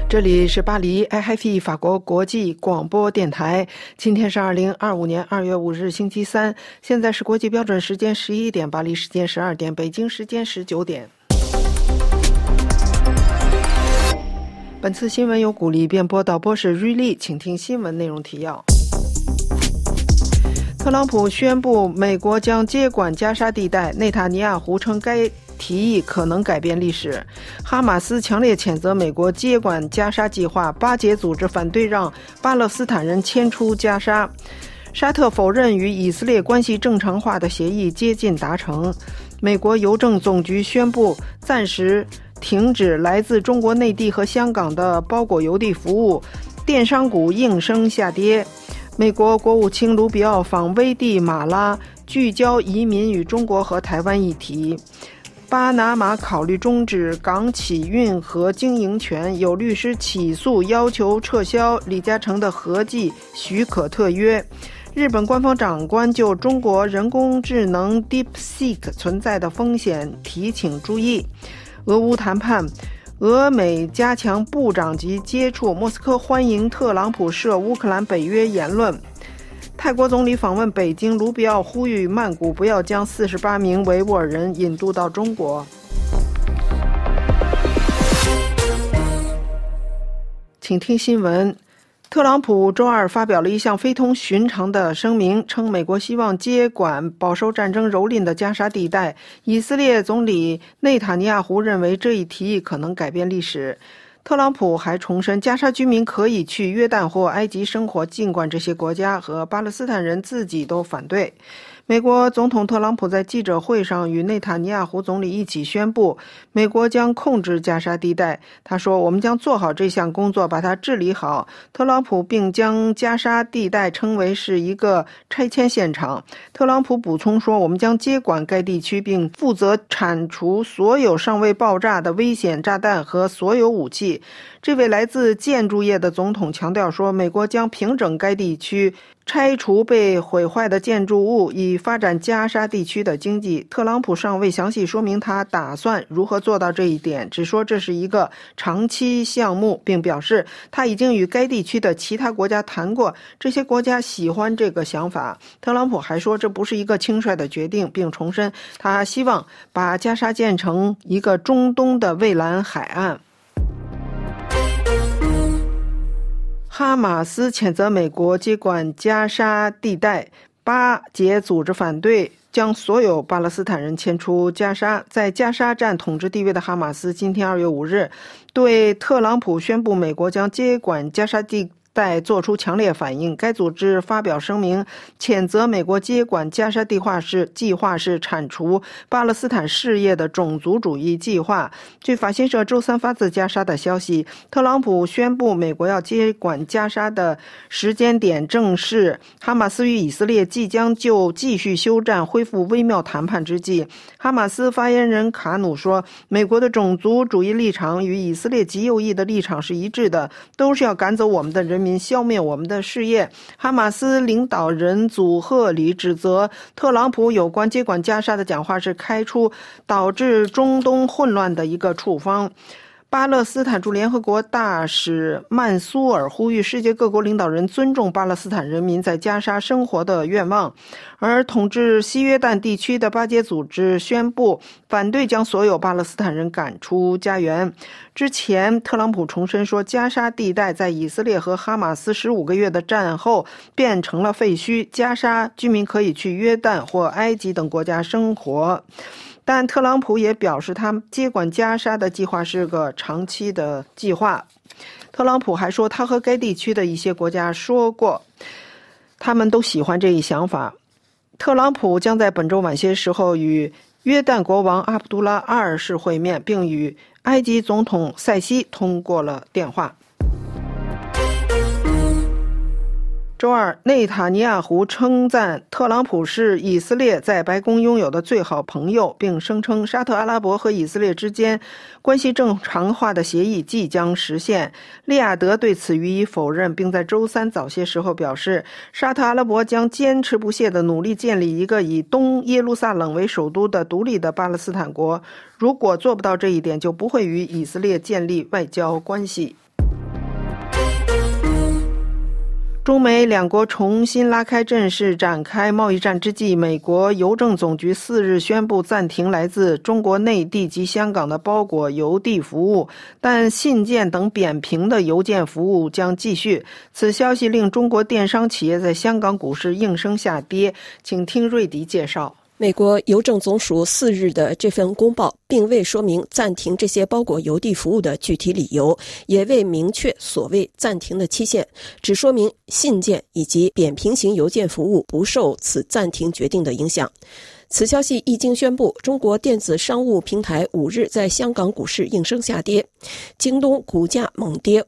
这里是巴黎 RFI 法国国际广播电台，今天是2025年2月5日星期三，现在是国际标准时间11点，巴黎时间12点，北京时间19点。本次新闻由古丽编播，导播是瑞丽，请听新闻内容提要。特朗普宣布美国将接管加沙地带，内塔尼亚胡称该提议可能改变历史。哈马斯强烈谴责美国接管加沙计划，巴解组织反对让巴勒斯坦人迁出加沙。沙特否认与以色列关系正常化的协议接近达成。美国邮政总局宣布暂时停止来自中国内地和香港的包裹邮递服务，电商股应声下跌。美国国务卿卢比奥访危地马拉，聚焦移民与中国和台湾议题。巴拿马考虑终止港企运河经营权，有律师起诉要求撤销李嘉诚的合计许可特约。日本官方长官就中国人工智能 DeepSeek 存在的风险提醒注意。俄乌谈判，俄美加强部长级接触，莫斯科欢迎特朗普涉乌克兰北约言论。泰国总理访问北京，卢比奥呼吁曼谷不要将48名维吾尔人引渡到中国。请听新闻。特朗普周二发表了一项非同寻常的声明，称美国希望接管饱受战争蹂躏的加沙地带。以色列总理内塔尼亚胡认为这一提议可能改变历史。特朗普还重申，加沙居民可以去约旦或埃及生活，尽管这些国家和巴勒斯坦人自己都反对。美国总统特朗普在记者会上与内塔尼亚胡总理一起宣布，美国将控制加沙地带。他说，我们将做好这项工作，把它治理好。特朗普并将加沙地带称为是一个拆迁现场。特朗普补充说，我们将接管该地区，并负责铲除所有尚未爆炸的危险炸弹和所有武器。这位来自建筑业的总统强调说，美国将平整该地区，拆除被毁坏的建筑物，以发展加沙地区的经济。特朗普尚未详细说明他打算如何做到这一点，只说这是一个长期项目，并表示他已经与该地区的其他国家谈过，这些国家喜欢这个想法。特朗普还说这不是一个轻率的决定，并重申他希望把加沙建成一个中东的蔚蓝海岸。哈马斯谴责美国接管加沙地带，巴解组织反对将所有巴勒斯坦人迁出加沙。在加沙占统治地位的哈马斯今天2月5日对特朗普宣布美国将接管加沙地带做出强烈反应。该组织发表声明，谴责美国接管加沙计划是铲除巴勒斯坦事业的种族主义计划。据法新社周三发自加沙的消息，特朗普宣布美国要接管加沙的时间点正是哈马斯与以色列即将就继续休战恢复微妙谈判之际。哈马斯发言人卡努说，美国的种族主义立场与以色列极右翼的立场是一致的，都是要赶走我们的人民，消灭我们的事业。哈马斯领导人祖赫里指责特朗普有关接管加沙的讲话是开出导致中东混乱的一个处方。巴勒斯坦驻联合国大使曼苏尔呼吁世界各国领导人尊重巴勒斯坦人民在加沙生活的愿望，而统治西约旦地区的巴解组织宣布反对将所有巴勒斯坦人赶出家园。之前特朗普重申说，加沙地带在以色列和哈马斯15个月的战后变成了废墟，加沙居民可以去约旦或埃及等国家生活。但特朗普也表示，他接管加沙的计划是个长期的计划。特朗普还说，他和该地区的一些国家说过，他们都喜欢这一想法。特朗普将在本周晚些时候与约旦国王阿卜杜拉2世会面，并与埃及总统塞西通过了电话。周二，内塔尼亚胡称赞特朗普是以色列在白宫拥有的最好朋友，并声称沙特阿拉伯和以色列之间关系正常化的协议即将实现。利雅得对此予以否认，并在周三早些时候表示，沙特阿拉伯将坚持不懈地努力建立一个以东耶路撒冷为首都的独立的巴勒斯坦国。如果做不到这一点，就不会与以色列建立外交关系。 中美两国重新拉开阵势，展开贸易战之际，美国邮政总局4日宣布暂停来自中国内地及香港的包裹邮递服务，但信件等扁平的邮件服务将继续。此消息令中国电商企业在香港股市应声下跌。请听瑞迪介绍。 美国邮政总署4日的这份公报并未说明暂停这些包裹邮递服务的具体理由，也未明确所谓暂停的期限，只说明信件以及扁平型邮件服务不受此暂停决定的影响。此消息一经宣布，中国电子商务平台5日在香港股市应声下跌，京东股价猛跌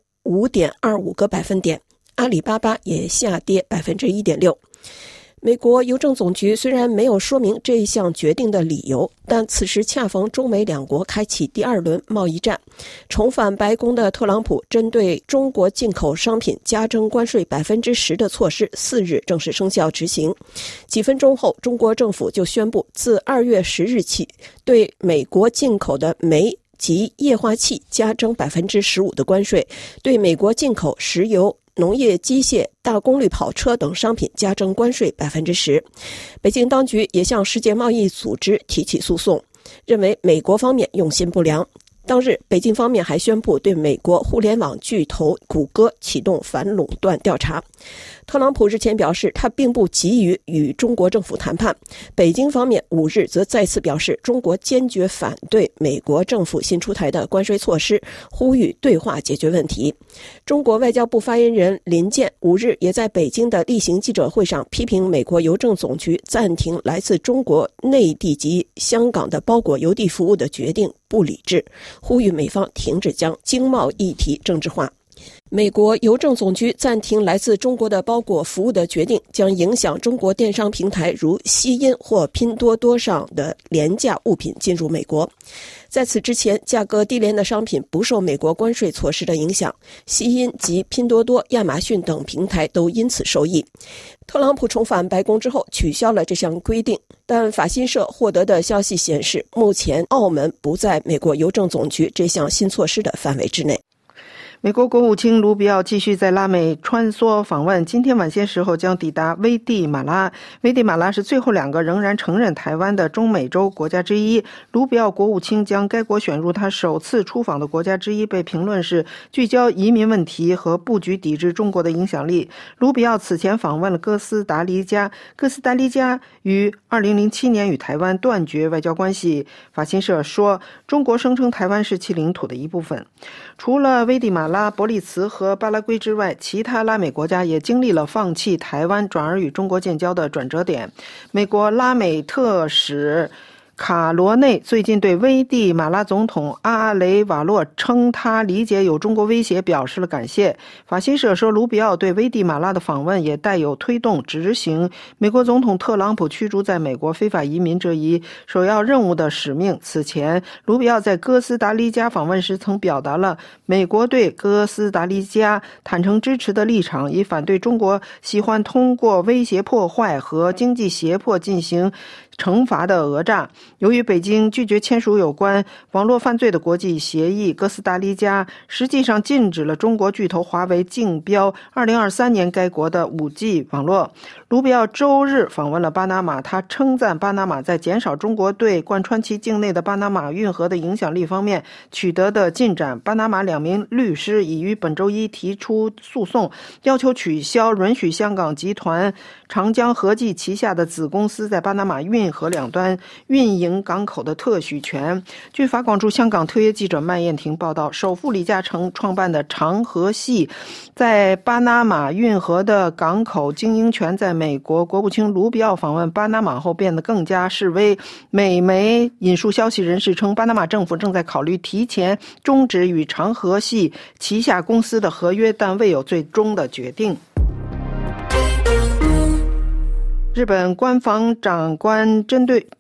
5.25 个百分点，阿里巴巴也下跌 1.6%。美国邮政总局虽然没有说明这一项决定的理由，但此时恰逢中美两国开启第2轮贸易战。重返白宫的特朗普针对中国进口商品加征关税 10% 的措施4日正式生效执行。几分钟后，中国政府就宣布自2月10日起对美国进口的煤及液化气加征 15% 的关税，对美国进口石油、农业机械、大功率跑车等商品加征关税 10%。 北京当局也向世界贸易组织提起诉讼，认为美国方面用心不良。当日，北京方面还宣布对美国互联网巨头谷歌启动反垄断调查。特朗普日前表示，他并不急于与中国政府谈判。北京方面5日则再次表示，中国坚决反对美国政府新出台的关税措施，呼吁对话解决问题。中国外交部发言人林健5日也在北京的例行记者会上批评美国邮政总局暂停来自中国内地及香港的包裹邮递服务的决定不理智，呼吁美方停止将经贸议题政治化。美国邮政总局暂停来自中国的包裹服务的决定将影响中国电商平台如西音或拼多多上的廉价物品进入美国。在此之前，价格低廉的商品不受美国关税措施的影响，西音及拼多多、亚马逊等平台都因此受益。特朗普重返白宫之后取消了这项规定，但法新社获得的消息显示，目前澳门不在美国邮政总局这项新措施的范围之内。 美国国务卿卢比奥继续在拉美穿梭访问，今天晚些时候将抵达危地马拉。危地马拉是最后2个仍然承认台湾的中美洲国家之一。卢比奥国务卿将该国选入他首次出访的国家之一，被评论是聚焦移民问题和布局抵制中国的影响力。卢比奥此前访问了哥斯达黎加，哥斯达黎加于2007年与台湾断绝外交关系。法新社说，中国声称台湾是其领土的一部分。除了危地马拉、伯利茨和巴拉圭之外，其他拉美国家也经历了放弃台湾转而与中国建交的转折点。美国拉美特使卡罗内最近对危地马拉总统阿雷瓦洛称他理解有中国威胁表示了感谢。法新社说，卢比奥对危地马拉的访问也带有推动执行美国总统特朗普驱逐在美国非法移民这一首要任务的使命。此前，卢比奥在哥斯达黎加访问时曾表达了美国对哥斯达黎加坦诚支持的立场，以反对中国喜欢通过威胁破坏和经济胁迫进行惩罚的讹诈。由于北京拒绝签署有关网络犯罪的国际协议，哥斯达黎加实际上禁止了中国巨头华为竞标2023年该国的 5G 网络。卢比奥周日访问了巴拿马，他称赞巴拿马在减少中国对贯穿其境内的巴拿马运河的影响力方面取得的进展。巴拿马2名律师已于本周一提出诉讼，要求取消允许香港集团长江和记旗下的子公司在巴拿马运河两端运营港口的特许权。据法广驻香港特约记者麦燕婷报道，首富李嘉诚创办的长和系在巴拿马运河的港口经营权在美国国务卿卢比奥访问巴拿马后变得更加示威。美媒引述消息人士称，巴拿马政府正在考虑提前终止与长和系旗下公司的合约，但未有最终的决定。日本官房长官针对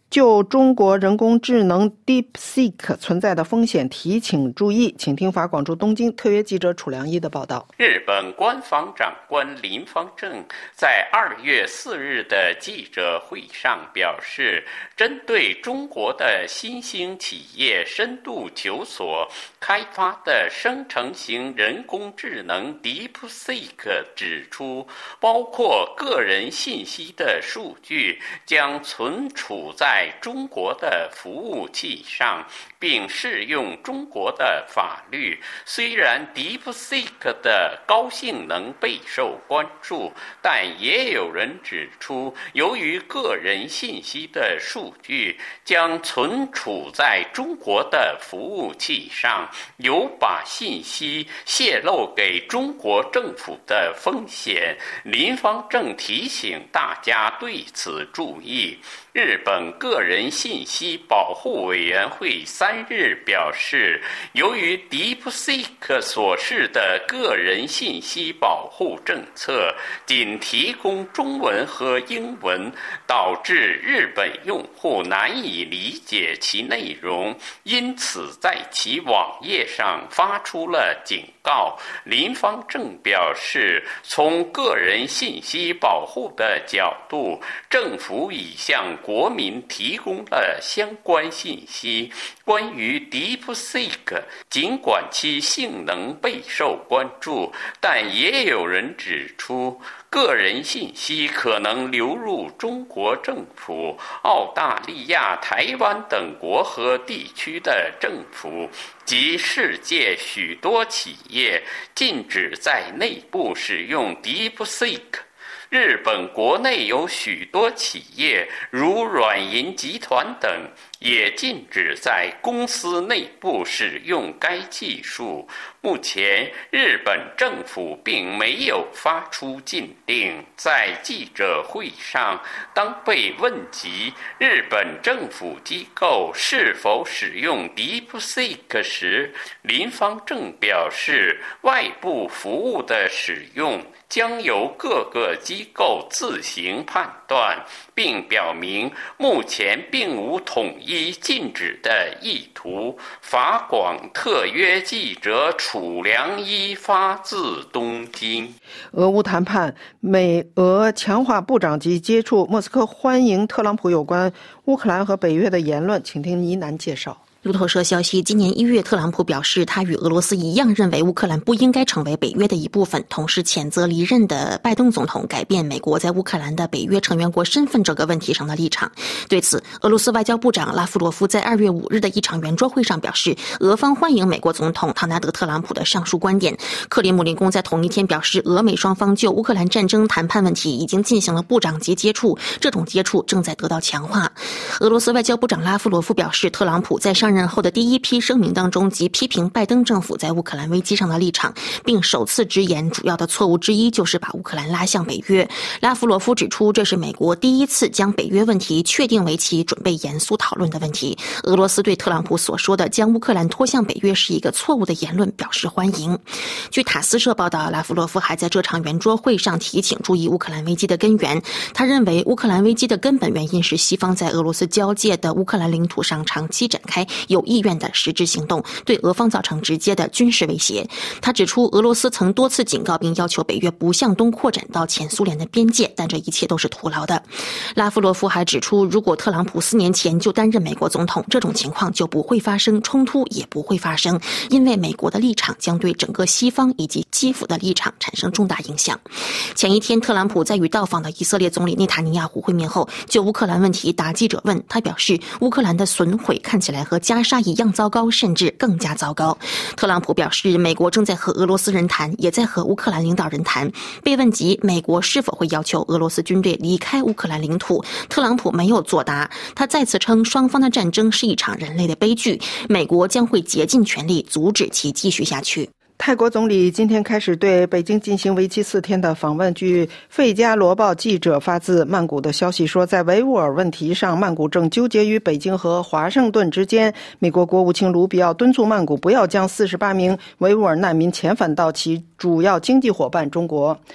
就中国人工智能 DeepSeek 存在的风险提请注意。请听法广驻东京特约记者楚良一的报道。 日本官房长官林芳正在2月4日的记者会上表示，针对中国的新兴企业深度求索开发的生成型人工智能 DeepSeek 指出，包括个人信息的数据将存储在中国的服务器上，并适用中国的法律。虽然 DeepSeek 的高性能备受关注，但也有人指出，由于个人信息的数据将存储在中国的服务器上，有把信息泄露给中国政府的风险。林芳正提醒大家对此注意。日本个人信息保护委员会3日表示，由于 DeepSeek 所示的个人信息保护政策仅提供中文和英文，导致日本用户难以理解其内容，因此在其网页上发出了警告。林芳正表示，从个人信息保护的角度，政府已向国民提供了相关信息。关于 DeepSeek， 尽管其性能备受关注，但也有人指出，个人信息可能流入中国政府、澳大利亚、台湾等国和地区的政府及世界许多企业，禁止在内部使用 DeepSeek。日本国内有许多企业，如软银集团等，也禁止在公司内部使用该技术。目前，日本政府并没有发出禁令。在记者会上，当被问及日本政府机构是否使用 DeepSeek 时，林芳正表示，外部服务的使用将由各个机构自行判断，并表明目前并无统一禁止的意图。法广特约记者楚良一发自东京。 俄乌谈判，美俄强化部长级接触，莫斯科欢迎特朗普有关乌克兰和北约的言论。请听倪楠介绍。 路透社消息，今年1月，特朗普表示，他与俄罗斯一样认为乌克兰不应该成为北约的一部分，同时谴责离任的拜登总统改变美国在乌克兰的北约成员国身份这个问题上的立场。对此，俄罗斯外交部长拉夫罗夫在2月5日的一场圆桌会上表示，俄方欢迎美国总统唐纳德·特朗普的上述观点。克里姆林宫在同一天表示，俄美双方就乌克兰战争谈判问题已经进行了部长级接触，这种接触正在得到强化。俄罗斯外交部长拉夫罗夫表示，特朗普在上任后的第一批声明当中即批评拜登政府在乌克兰危机上的立场，并首次直言主要的错误之一就是把乌克兰拉向北约。拉夫罗夫指出，这是美国第一次将北约问题确定为其准备严肃讨论的问题。俄罗斯对特朗普所说的将乌克兰拖向北约是一个错误的言论表示欢迎。据塔斯社报道，拉夫罗夫还在这场圆桌会上提醒注意乌克兰危机的根源。他认为乌克兰危机的根本原因是西方在俄罗斯交界的乌克兰领土上长期展开有意愿的实质行动，对俄方造成直接的军事威胁。他指出，俄罗斯曾多次警告并要求北约不向东扩展到前苏联的边界，但这一切都是徒劳的。拉夫罗夫还指出，如果特朗普4年前就担任美国总统，这种情况就不会发生，冲突也不会发生，因为美国的立场将对整个西方以及基辅的立场产生重大影响。前一天，特朗普在与到访的以色列总理内塔尼亚胡会面后，就乌克兰问题答记者问，他表示，乌克兰的损毁看起来和加沙一样糟糕，甚至更加糟糕。特朗普表示，美国正在和俄罗斯人谈，也在和乌克兰领导人谈。被问及美国是否会要求俄罗斯军队离开乌克兰领土，特朗普没有作答。他再次称，双方的战争是一场人类的悲剧，美国将会竭尽全力阻止其继续下去。 泰国总理今天开始对北京进行为期4天的访问。据《费加罗报》记者发自曼谷的消息说，在维吾尔问题上，曼谷正纠结于北京和华盛顿之间。美国国务卿卢比奥敦促曼谷不要将48名维吾尔难民遣返到其主要经济伙伴中国。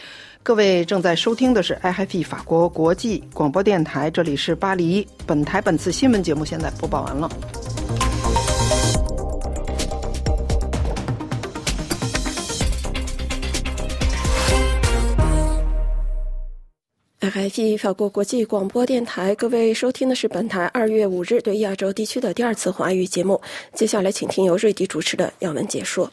各位正在收听的是 IFP 法国国际广播电台，这里是巴黎。本台本次新闻节目现在播报完了。 IFP 法国国际广播电台，各位收听的是本台2月5日对亚洲地区的第2次华语节目。接下来请听由瑞迪主持的要闻解说。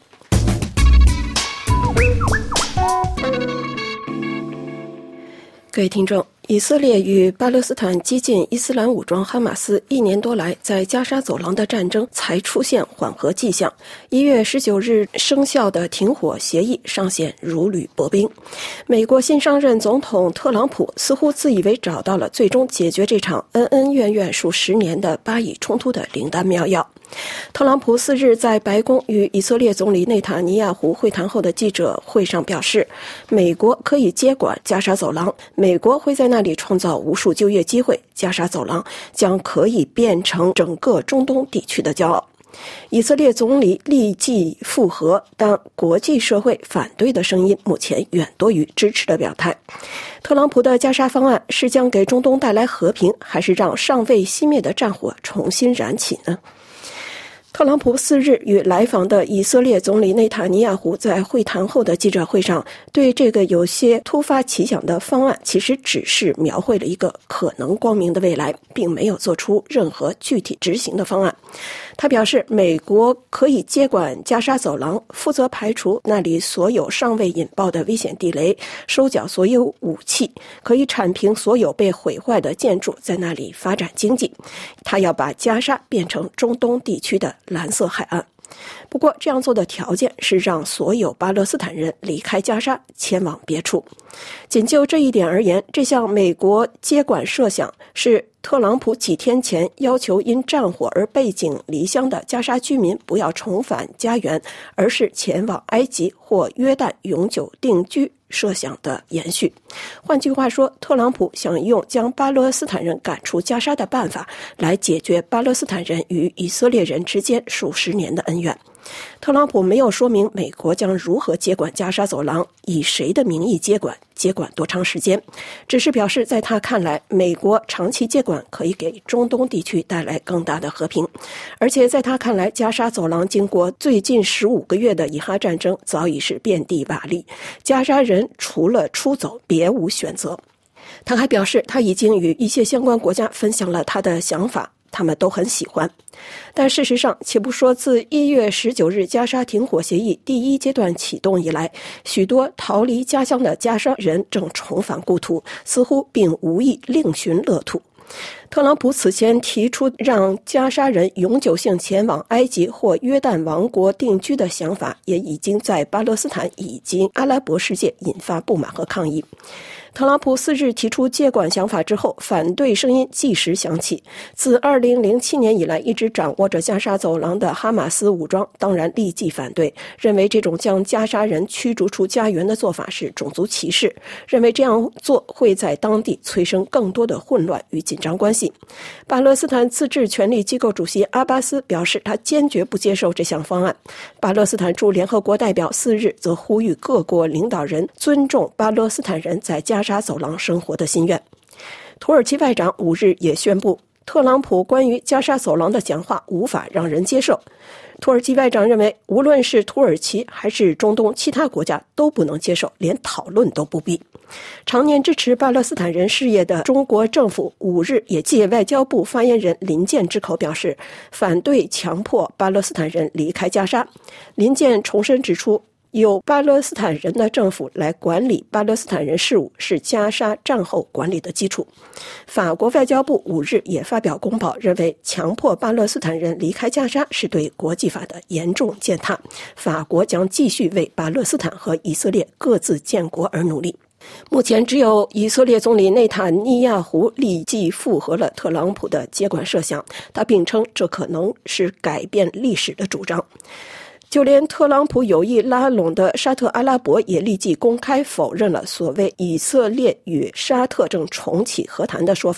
各位听众，以色列与巴勒斯坦激进伊斯兰武装哈马斯1年多来在加沙走廊的战争才出现缓和迹象。1月19日生效的停火协议尚显如履薄冰。美国新上任总统特朗普似乎自以为找到了最终解决这场恩恩怨怨数10年的巴以冲突的灵丹妙药。特朗普4日在白宫与以色列总理内塔尼亚胡会谈后的记者会上表示，美国可以接管加沙走廊，美国会在那里创造无数就业机会，加沙走廊将可以变成整个中东地区的骄傲。以色列总理立即附和，但国际社会反对的声音目前远多于支持的表态。特朗普的加沙方案是将给中东带来和平，还是让尚未熄灭的战火重新燃起呢？特朗普4日与来访的以色列总理内塔尼亚胡在会谈后的记者会上，对这个有些突发奇想的方案其实只是描绘了一个可能光明的未来，并没有做出任何具体执行的方案。他表示，美国可以接管加沙走廊，负责排除那里所有尚未引爆的危险地雷，收缴所有武器，可以铲平所有被毁坏的建筑，在那里发展经济。他要把加沙变成中东地区的蓝色海岸。不过这样做的条件是让所有巴勒斯坦人离开加沙，前往别处。仅就这一点而言，这项美国接管设想是特朗普几天前要求因战火而背井离乡的加沙居民不要重返家园，而是前往埃及或约旦永久定居设想的延续。换句话说，特朗普想用将巴勒斯坦人赶出加沙的办法来解决巴勒斯坦人与以色列人之间数10年的恩怨。特朗普没有说明美国将如何接管加沙走廊，以谁的名义接管多长时间，只是表示在他看来，美国长期接管可以给中东地区带来更大的和平。而且在他看来，加沙走廊经过最近15个月的以哈战争早已是遍地瓦砾，加沙人除了出走别无选择。他还表示，他已经与一些相关国家分享了他的想法，他们都很喜欢。但事实上，且不说自1月19日加沙停火协议第1阶段启动以来，许多逃离家乡的加沙人正重返故土，似乎并无意另寻乐土。特朗普此前提出让加沙人永久性前往埃及或约旦王国定居的想法，也已经在巴勒斯坦以及阿拉伯世界引发不满和抗议。特朗普4日提出接管想法之后，反对声音即时响起。自2007年以来一直掌握着加沙走廊的哈马斯武装当然立即反对，认为这种将加沙人驱逐出家园的做法是种族歧视，认为这样做会在当地催生更多的混乱与紧张关系。巴勒斯坦自治权力机构主席阿巴斯表示，他坚决不接受这项方案。巴勒斯坦驻联合国代表4日则呼吁各国领导人尊重巴勒斯坦人在加沙走廊生活的心愿。土耳其外长5日也宣布，特朗普关于加沙走廊的讲话无法让人接受。土耳其外长认为，无论是土耳其还是中东其他国家都不能接受，连讨论都不必。常年支持巴勒斯坦人事业的中国政府5日也借外交部发言人林健之口表示，反对强迫巴勒斯坦人离开加沙。林健重申指出，由巴勒斯坦人的政府来管理巴勒斯坦人事务是加沙战后管理的基础。法国外交部5日也发表公报，认为强迫巴勒斯坦人离开加沙是对国际法的严重践踏，法国将继续为巴勒斯坦和以色列各自建国而努力。目前只有以色列总理内塔尼亚胡立即附和了特朗普的接管设想，他并称这可能是改变历史的主张。就连特朗普有意拉拢的沙特阿拉伯也立即公开否认了所谓以色列与沙特正重启和谈的说法。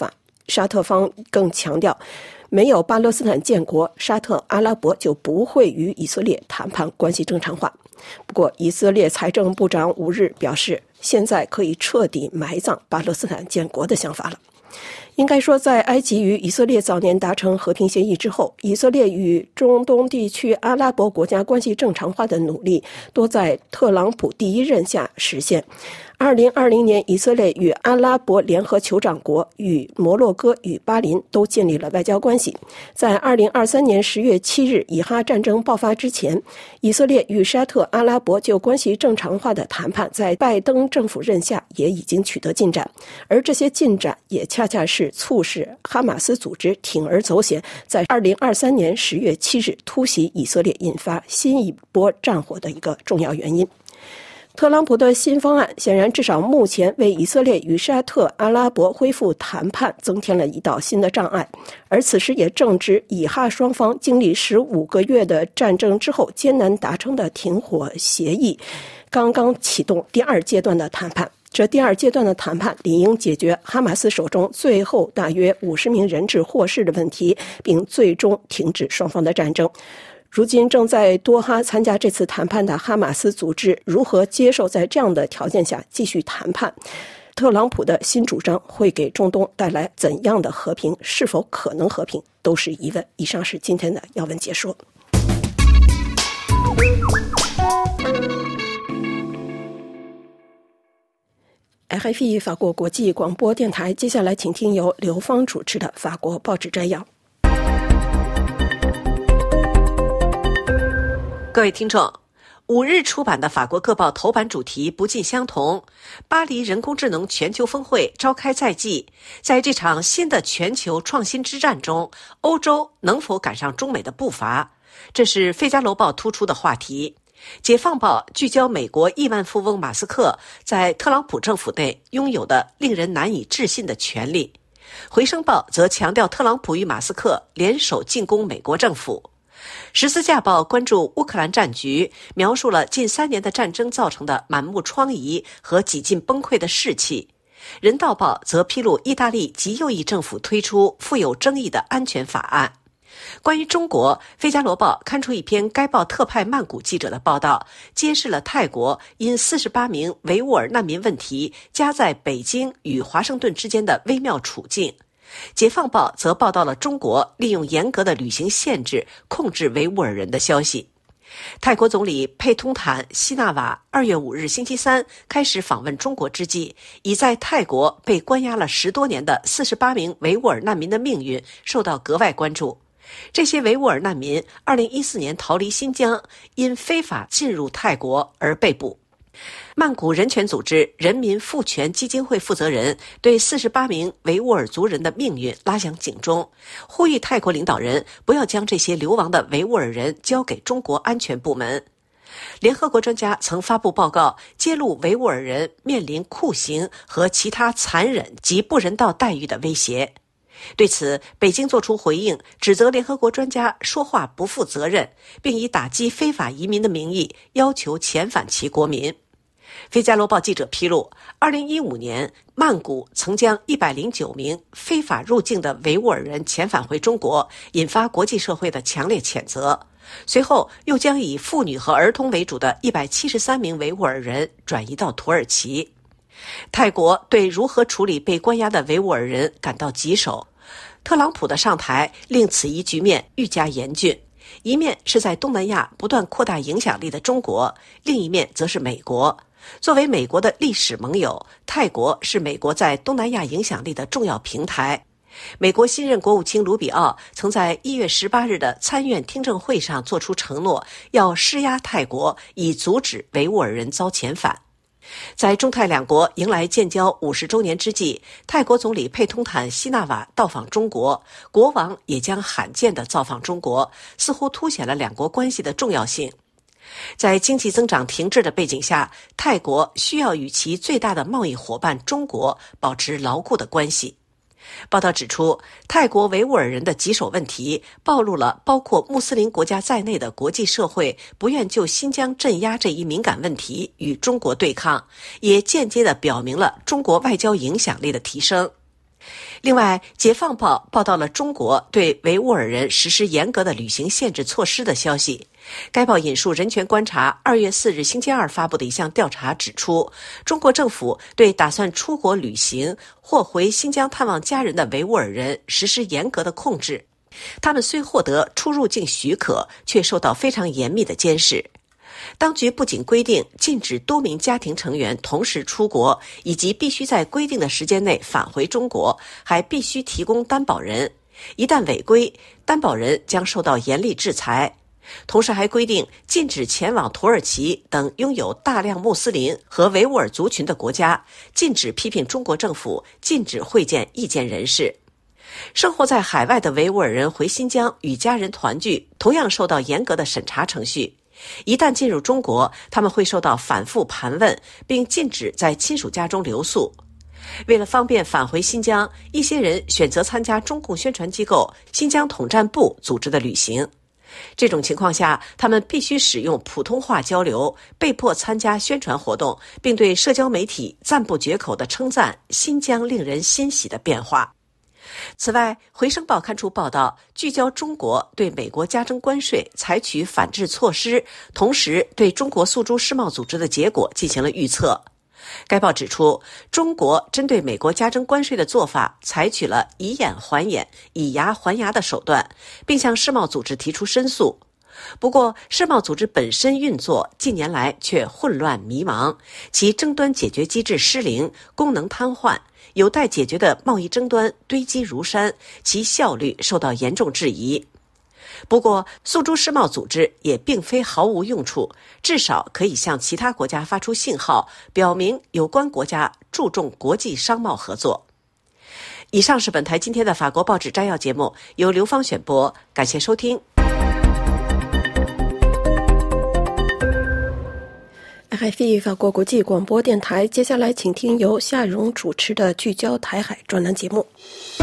沙特方更强调，没有巴勒斯坦建国，沙特阿拉伯就不会与以色列谈判关系正常化。不过，以色列财政部长5日表示，现在可以彻底埋葬巴勒斯坦建国的想法了。应该说，在埃及与以色列早年达成和平协议之后，以色列与中东地区阿拉伯国家关系正常化的努力多在特朗普第一任下实现。2020年，以色列与阿拉伯联合酋长国、与摩洛哥与巴林都建立了外交关系。在2023年10月7日以哈战争爆发之前，以色列与沙特阿拉伯就关系正常化的谈判在拜登政府任下也已经取得进展，而这些进展也恰恰是促使哈马斯组织铤而走险，在2023年10月7日突袭以色列，引发新一波战火的一个重要原因。特朗普的新方案显然至少目前为以色列与沙特阿拉伯恢复谈判增添了一道新的障碍，而此时也正值以哈双方经历15个月的战争之后艰难达成的停火协议刚刚启动第2阶段的谈判。这第2阶段的谈判理应解决哈马斯手中最后大约50名人质获释的问题，并最终停止双方的战争。如今正在多哈参加这次谈判的哈马斯组织如何接受在这样的条件下继续谈判？特朗普的新主张会给中东带来怎样的和平？是否可能和平？都是疑问。以上是今天的要闻解说。RFI 法国国际广播电台，接下来请听由刘芳主持的法国报纸摘要。 各位听众，5日出版的法国各报头版主题不尽相同。巴黎人工智能全球峰会召开在即，在这场新的全球创新之战中，欧洲能否赶上中美的步伐？这是《费加罗报》突出的话题。解放报聚焦美国亿万富翁马斯克在特朗普政府内拥有的令人难以置信的权利。回声报则强调特朗普与马斯克联手进攻美国政府。十字架报关注乌克兰战局，描述了近3年的战争造成的满目疮痍和几近崩溃的士气。人道报则披露意大利极右翼政府推出富有争议的安全法案。关于中国，费加罗报刊出一篇该报特派曼谷记者的报道，揭示了泰国因48名维吾尔难民问题夹在北京与华盛顿之间的微妙处境。解放报则报道了中国利用严格的旅行限制控制维吾尔人的消息。泰国总理佩通坦·希纳瓦2月5日星期三开始访问中国之际，已在泰国被关押了10多年的48名维吾尔难民的命运受到格外关注。这些维吾尔难民2014年逃离新疆，因非法进入泰国而被捕。曼谷人权组织人民赋权基金会负责人对48名维吾尔族人的命运拉响警钟，呼吁泰国领导人不要将这些流亡的维吾尔人交给中国安全部门。联合国专家曾发布报告，揭露维吾尔人面临酷刑和其他残忍及不人道待遇的威胁。对此，北京作出回应，指责联合国专家说话不负责任，并以打击非法移民的名义要求遣返其国民。费加罗报记者披露，2015年曼谷曾将109名非法入境的维吾尔人遣返回中国，引发国际社会的强烈谴责。随后又将以妇女和儿童为主的173名维吾尔人转移到土耳其。泰国对如何处理被关押的维吾尔人感到棘手。特朗普的上台令此一局面愈加严峻，一面是在东南亚不断扩大影响力的中国，另一面则是美国。作为美国的历史盟友，泰国是美国在东南亚影响力的重要平台。美国新任国务卿卢比奥曾在1月18日的参院听证会上作出承诺，要施压泰国以阻止维吾尔人遭遣返。在中泰两国迎来建交50周年之际，泰国总理佩通坦·希纳瓦到访中国，国王也将罕见地造访中国，似乎凸显了两国关系的重要性。在经济增长停滞的背景下，泰国需要与其最大的贸易伙伴中国保持牢固的关系。报道指出，泰国维吾尔人的棘手问题暴露了包括穆斯林国家在内的国际社会不愿就新疆镇压这一敏感问题与中国对抗，也间接地表明了中国外交影响力的提升。 另外，《解放报》报道了中国对维吾尔人实施严格的旅行限制措施的消息。该报引述人权观察2月4日星期二发布的一项调查指出，中国政府对打算出国旅行或回新疆探望家人的维吾尔人实施严格的控制。他们虽获得出入境许可，却受到非常严密的监视。当局不仅规定禁止多名家庭成员同时出国，以及必须在规定的时间内返回中国，还必须提供担保人。一旦违规，担保人将受到严厉制裁。同时还规定禁止前往土耳其等拥有大量穆斯林和维吾尔族群的国家，禁止批评中国政府，禁止会见意见人士。生活在海外的维吾尔人回新疆与家人团聚，同样受到严格的审查程序。一旦进入中国，他们会受到反复盘问，并禁止在亲属家中留宿。为了方便返回新疆，一些人选择参加中共宣传机构新疆统战部组织的旅行。这种情况下，他们必须使用普通话交流，被迫参加宣传活动，并对社交媒体赞不绝口地称赞新疆令人欣喜的变化。此外，《回声报》刊出报道，聚焦中国对美国加征关税，采取反制措施，同时对中国诉诸世贸组织的结果进行了预测。该报指出，中国针对美国加征关税的做法采取了以眼还眼、以牙还牙的手段，并向世贸组织提出申诉。不过，世贸组织本身运作近年来却混乱迷茫，其争端解决机制失灵，功能瘫痪，有待解决的贸易争端堆积如山，其效率受到严重质疑。不过，诉诸世贸组织也并非毫无用处，至少可以向其他国家发出信号，表明有关国家注重国际商贸合作。以上是本台今天的法国报纸摘要节目，由刘芳选播，感谢收听。 RFI 法国国际广播电台，接下来请听由夏蓉主持的聚焦台海专栏节目。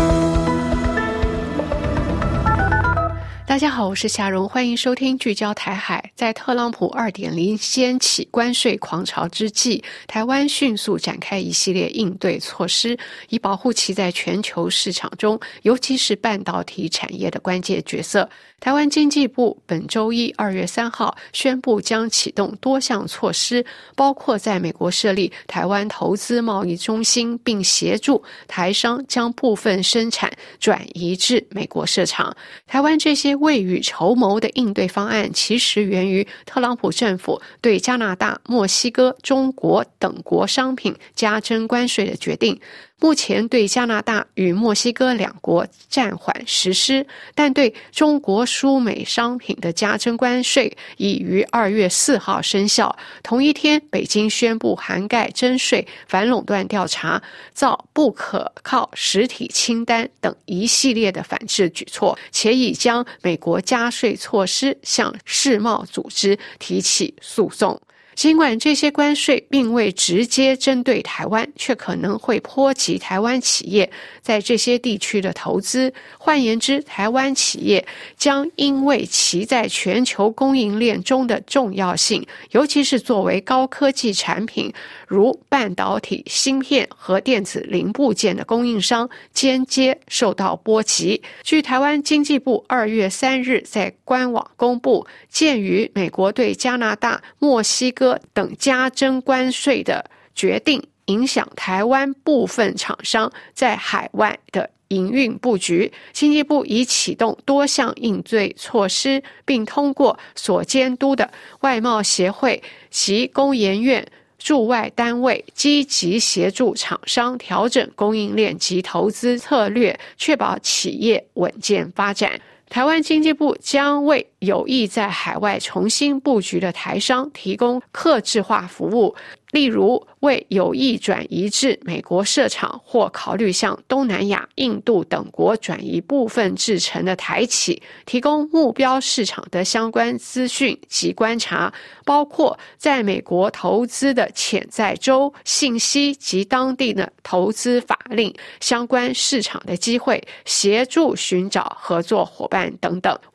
大家好，我是夏蓉，欢迎收听聚焦台海。在特朗普 2.0 掀起关税狂潮之际，台湾迅速展开一系列应对措施，以保护其在全球市场中，尤其是半导体产业的关键角色。台湾经济部本周一2月3号宣布将启动多项措施，包括在美国设立台湾投资贸易中心，并协助台商将部分生产转移至美国市场。台湾这些未雨绸缪的应对方案，其实源于特朗普政府对加拿大、墨西哥、中国等国商品加征关税的决定。目前对加拿大与墨西哥两国暂缓实施，但对中国输美商品的加征关税已于2月4号生效。同一天，北京宣布涵盖征税、反垄断调查、造不可靠实体清单等一系列的反制举措，且已将美国加税措施向世贸组织提起诉讼。尽管这些关税并未直接针对台湾，却可能会波及台湾企业在这些地区的投资。换言之，台湾企业将因为其在全球供应链中的重要性，尤其是作为高科技产品如半导体、芯片和电子零部件的供应商，间接受到波及。据台湾经济部2月3日在官网公布，鉴于美国对加拿大、墨西哥等加征关税的决定，影响台湾部分厂商在海外的营运布局，经济部已启动多项应对措施，并通过所监督的外贸协会及工研院驻外单位积极协助厂商调整供应链及投资策略，确保企业稳健发展。台湾经济部将为有意在海外重新布局的台商提供客制化服务，例如为有意转移至美国设厂或考虑向东南亚、印度等国转移部分制程的台企提供目标市场的相关资讯及观察，包括在美国投资的潜在州信息及当地的投资法令、相关市场的机会，协助寻找合作伙伴等等。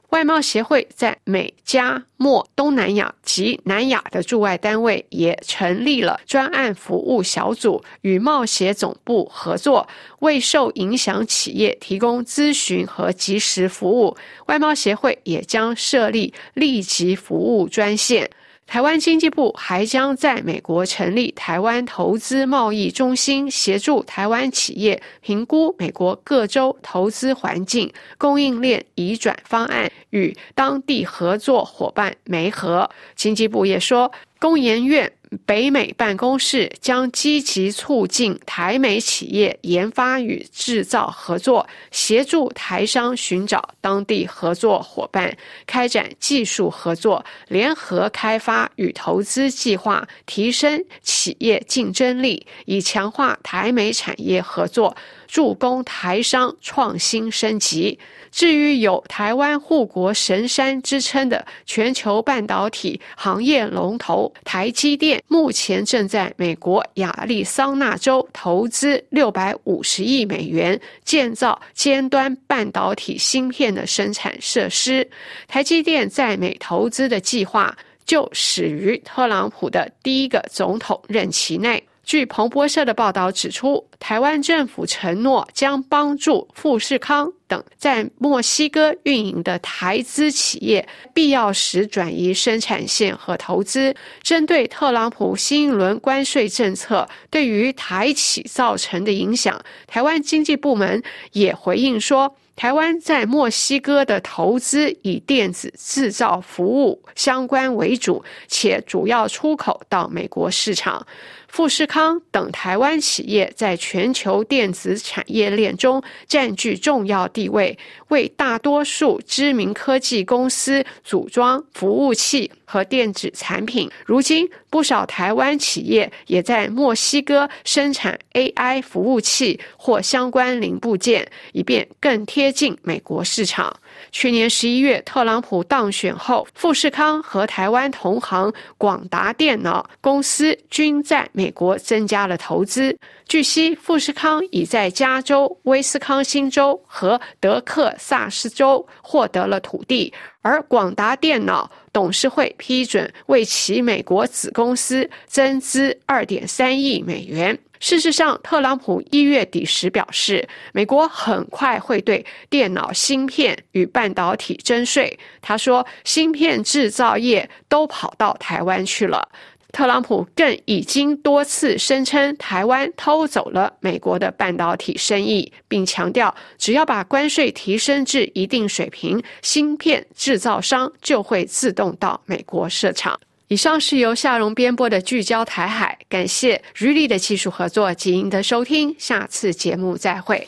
外贸协会在美加墨东南亚及南亚的驻外单位也成立了专案服务小组，与贸协总部合作，为受影响企业提供咨询和及时服务。外贸协会也将设立立即服务专线。台湾经济部还将在美国成立台湾投资贸易中心，协助台湾企业评估美国各州投资环境、供应链移转方案，与当地合作伙伴媒合。经济部也说，工研院北美办公室将积极促进台美企业研发与制造合作，协助台商寻找当地合作伙伴，开展技术合作、联合开发与投资计划，提升企业竞争力，以强化台美产业合作，助攻台商创新升级。至于有台湾护国神山之称的全球半导体行业龙头台积电，目前正在美国亚利桑那州投资650亿美元建造尖端半导体芯片的生产设施。台积电在美投资的计划就始于特朗普的第一个总统任期内。据彭博社的报道指出，台湾政府承诺将帮助富士康等在墨西哥运营的台资企业必要时转移生产线和投资。针对特朗普新一轮关税政策对于台企造成的影响，台湾经济部门也回应说，台湾在墨西哥的投资以电子制造服务相关为主，且主要出口到美国市场。富士康等台湾企业在全球电子产业链中占据重要地位，为大多数知名科技公司组装服务器和电子产品。如今，不少台湾企业也在墨西哥生产 AI 服务器或相关零部件，以便更贴近美国市场。去年11月，特朗普当选后，富士康和台湾同行广达电脑公司均在美国增加了投资。据悉，富士康已在加州、威斯康星州和德克萨斯州获得了土地，而广达电脑董事会批准为其美国子公司增资 2.3 亿美元。事实上，特朗普1月底时表示，美国很快会对电脑芯片与半导体征税。他说，芯片制造业都跑到台湾去了。特朗普更已经多次声称台湾偷走了美国的半导体生意，并强调只要把关税提升至一定水平，芯片制造商就会自动到美国设厂。以上是由夏蓉编播的聚焦台海，感谢余力的技术合作及您的收听，下次节目再会。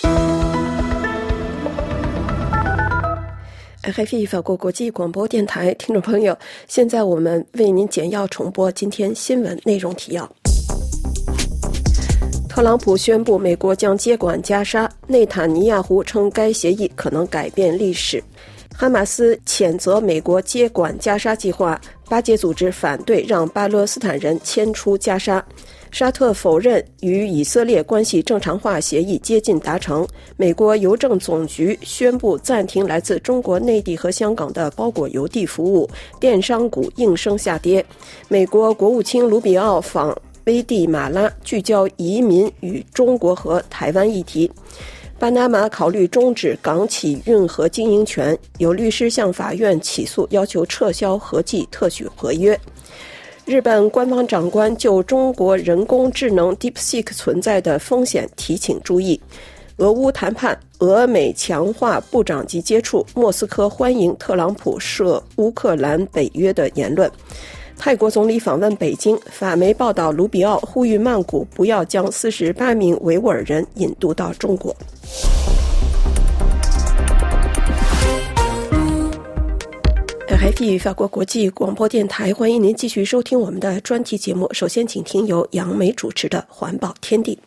RFI 法国国际广播电台听众朋友，现在我们为您简要重播今天新闻内容提要。特朗普宣布美国将接管加沙，内塔尼亚胡称该协议可能改变历史。哈马斯谴责美国接管加沙计划，巴解组织反对让巴勒斯坦人迁出加沙。沙特否认与以色列关系正常化协议接近达成。美国邮政总局宣布暂停来自中国内地和香港的包裹邮递服务，电商股应声下跌。美国国务卿卢比奥访危地马拉，聚焦移民与中国和台湾议题。巴拿马考虑终止港企运河经营权，有律师向法院起诉，要求撤销合记特许合约。日本官方长官就中国人工智能 DeepSeek 存在的风险提请注意。俄乌谈判，俄美强化部长级接触，莫斯科欢迎特朗普涉乌克兰北约的言论。泰国总理访问北京，法媒报道卢比奥呼吁曼谷不要将48名维吾尔人引渡到中国。RFI 法国国际广播电台，欢迎您继续收听我们的专题节目。首先请听由杨梅主持的环保天地。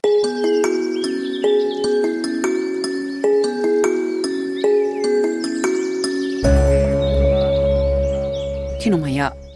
听众朋友，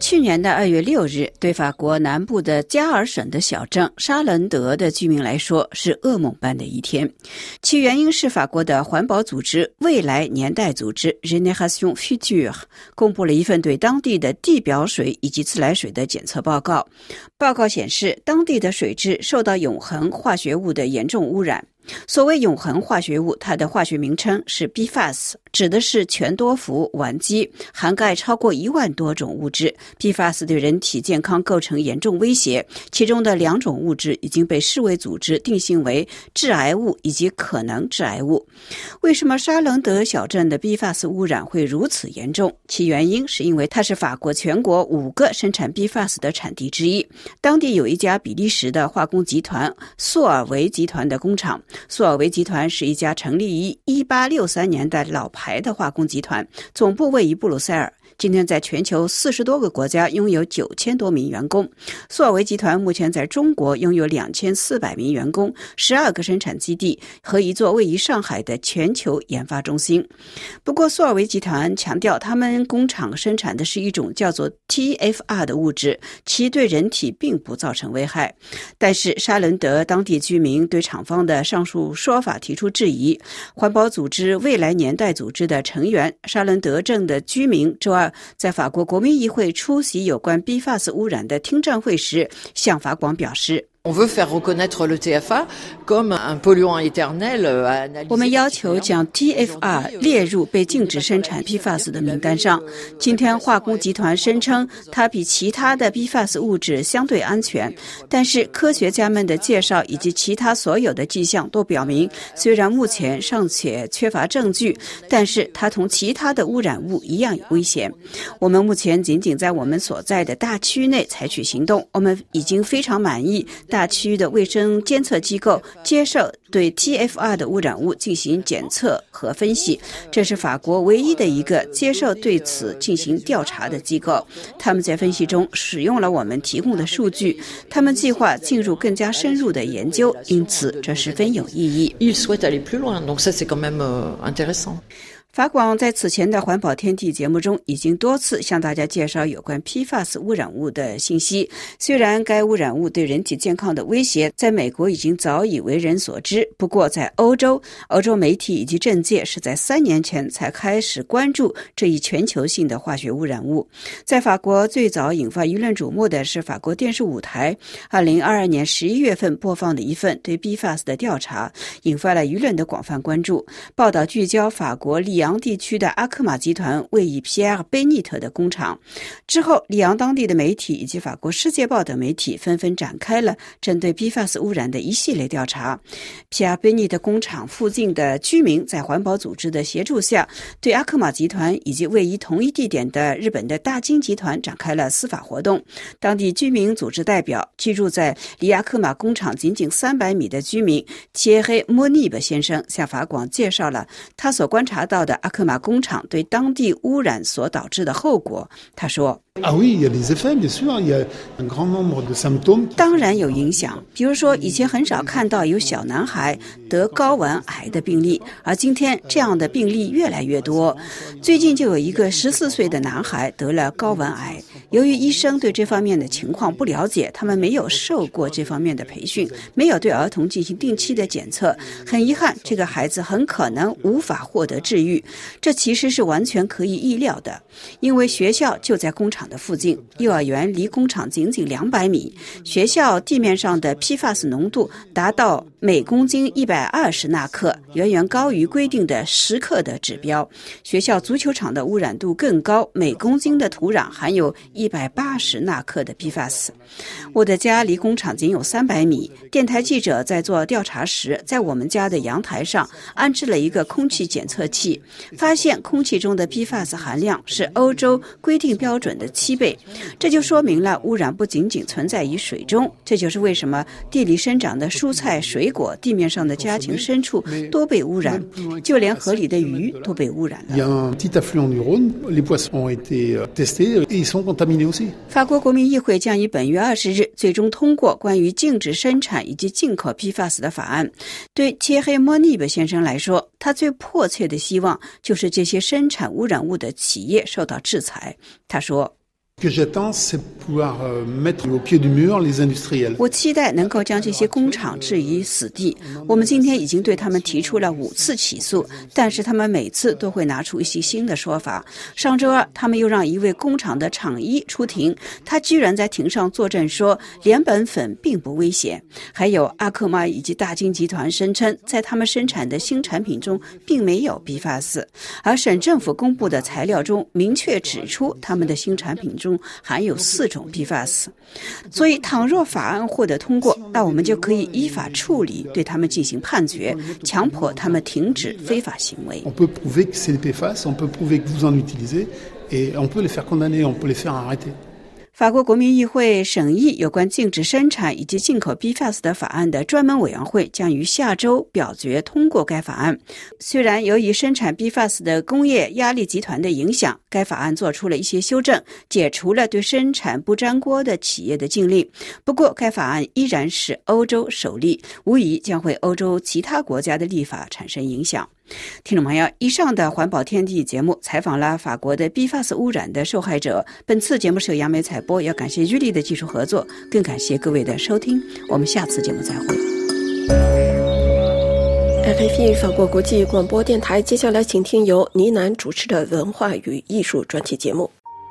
去年的2月6日，对法国南部的加尔省的小镇沙伦德的居民来说是噩梦般的一天。其原因是法国的环保组织未来年代组织 Génération Future 公布了一份对当地的地表水以及自来水的检测报告。报告显示，当地的水质受到永恒化学物的严重污染。所谓永恒化学物，它的化学名称是 PFAS， 指的是全多氟烷基，涵盖超过1万多种物质。PFAS 对人体健康构成严重威胁，其中的2种物质已经被世卫组织定性为致癌物以及可能致癌物。为什么沙伦德小镇的 PFAS 污染会如此严重？其原因是因为它是法国全国5个生产 PFAS 的产地之一。当地有一家比利时的化工集团索尔维集团的工厂。索尔维集团是一家成立于1863年的老牌的化工集团，总部位于布鲁塞尔。今天在全球40多个国家拥有9000多名员工。索尔维集团目前在中国拥有2400名员工，12个生产基地和一座位于上海的全球研发中心。不过索尔维集团强调，他们工厂生产的是一种叫做 TFR 的物质，其对人体并不造成危害。但是沙伦德当地居民对厂方的上述说法提出质疑。环保组织未来年代组织的成员沙伦德镇的居民周二在法国国民议会出席有关 PFAS 污染的听证会时，向法广表示 On veut faire reconnaître le TFA comme un polluant éternel. 我们要求将 TFR 列入被禁止生产 PFAS 的名单上。今天化工集团声称它比其他的 PFAS 物质相对安全，但是科学家们的介绍以及其他所有的迹象都表明，虽然目前尚且缺乏证据，但是它同其他的污染物一样有危险。我们目前仅仅在我们所在的大区内采取行动，我们已经非常满意大区的卫生监测机构接受对 TFR 的污染物进行检测和分析，这是法国唯一的一个接受对此进行调查的机构。他们在分析中使用了我们提供的数据，他们计划进入更加深入的研究，因此这十分有意义。 Ils souhaitent aller plus loin, donc ça c'est quand même intéressant. 法广在此前的环保天地节目中已经多次向大家介绍有关 PFAS 污染物的信息。虽然该污染物对人体健康的威胁在美国已经早已为人所知，不过在欧洲媒体以及政界是在3年前才开始关注这一全球性的化学污染物。在法国最早引发舆论瞩目的是法国电视舞台2022年11月份播放的一份对 PFAS 的调查，引发了舆论的广泛关注。报道聚焦法国利昂地区的阿克玛集团位于皮埃尔贝尼特的工厂。之后里昂当地的媒体以及法国世界报等媒体纷纷展开了针对 PFAS 污染的一系列调查。皮埃尔贝尼特工厂附近的居民在环保组织的协助下，对阿克玛集团以及位于同一地点的日本的大金集团展开了司法活动。当地居民组织代表居住在离阿克玛工厂仅仅300米的居民切黑莫尼布先生向法广介绍了他所观察到的阿克玛工厂对当地污染所导致的后果。他说当然有影响，比如说以前很少看到有小男孩得睾丸癌的病例，而今天这样的病例越来越多。最近就有一个14岁的男孩得了睾丸癌，由于医生对这方面的情况不了解，他们没有受过这方面的培训，没有对儿童进行定期的检测，很遗憾这个孩子很可能无法获得治愈。这其实是完全可以意料的，因为学校就在工厂的附近，幼儿园离工厂仅仅200米，学校地面上的 PFAS 浓度达到每公斤120纳克，远远高于规定的10克的指标。学校足球场的污染度更高，每公斤的土壤含有180纳克的 PFAS。 我的家离工厂仅有300米，电台记者在做调查时，在我们家的阳台上安置了一个空气检测器，发现空气中的 PFAS 含量是欧洲规定标准的7倍。这就说明了污染不仅仅存在于水中，这就是为什么地里生长的蔬菜水果，地面上的家禽牲畜都被污染，就连河里的鱼都被污染了。法国国民议会将于本月20日最终通过关于禁止生产以及进口 PFAS 的法案。对切黑莫尼布先生来说，他最迫切的希望就是这些生产污染物的企业受到制裁。他说我期待能够将这些工厂置于死地。我们今天已经对他们提出了5次起诉，但是他们每次都会拿出一些新的说法。上周二，他们又让一位工厂的厂医出庭，他居然在庭上作证说联苯粉并不危险。还有阿克麦以及大金集团声称，在他们生产的新产品中并没有 PFAS， 而省政府公布的材料中明确指出他们的新产品中含有4种 PFAS。 所以倘若法案获得通过，那我们就可以依法处理，对他们进行判决，强迫他们停止非法行为。 On peut prouver que c'est des PFAS, on peut prouver que vous en utilisez et on peut les faire condamner, on peut les faire arrêter。 法国国民议会审议有关禁止生产以及进口 PFAS 的法案的专门委员会将于下周表决通过该法案。虽然由于生产 PFAS 的工业压力集团的影响，该法案做出了一些修正，解除了对生产不粘锅的企业的禁令。不过该法案依然是欧洲首例，无疑将会欧洲其他国家的立法产生影响。听众朋友，以上的环保天地节目采访了法国的 PFAS 污染的受害者。本次节目是由杨梅采播，要感谢玉丽的技术合作，更感谢各位的收听。我们下次节目再会。 RFI 法国国际广播电台，接下来请听由倪楠主持的文化与艺术专题节目。